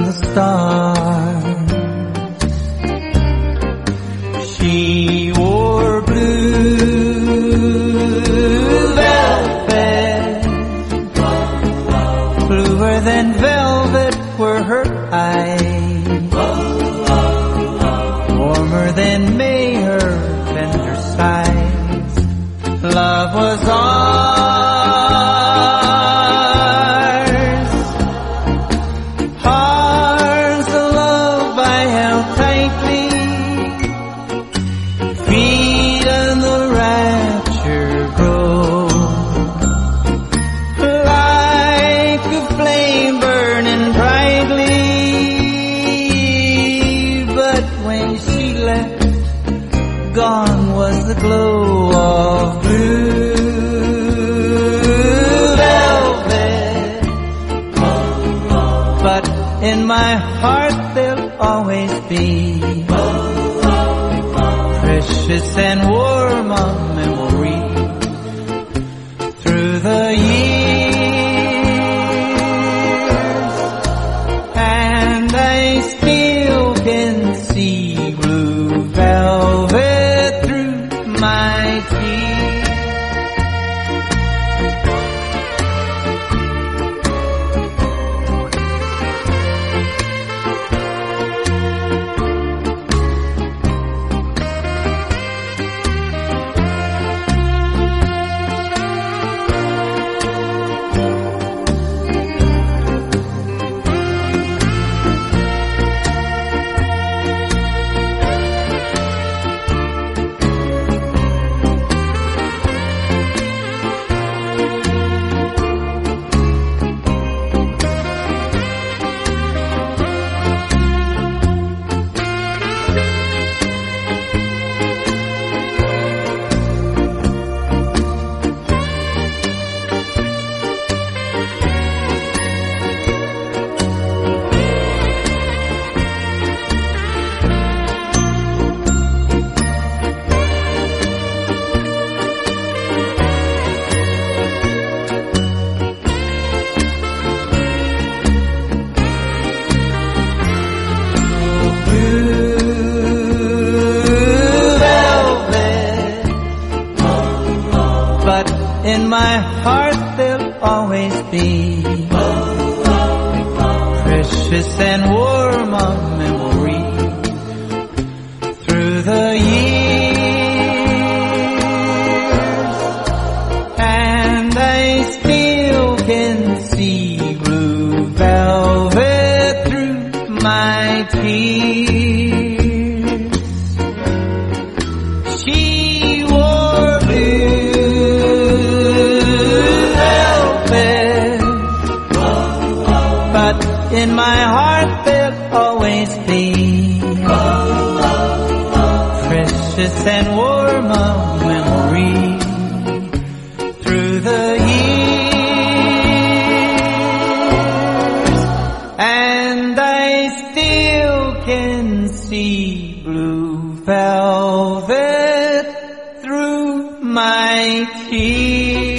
the stars. She wore blue velvet, bluer than velvet were her eyes, warmer than May her tender sighs. Love was ours, the love I held tightly, feet in the rapture grow, like a flame burning brightly. But when she left, gone was the glow of blue velvet. But in my heart there'll always be precious and warm a memory through the years, and I still can see blue velvet through my tears. But in my heart there'll always be precious and warm a memory through the years, and I still can see blue velvet through my tears. She wore but in my heart there'll always be precious and warm a memory through the years, and I still can see blue velvet through my tears.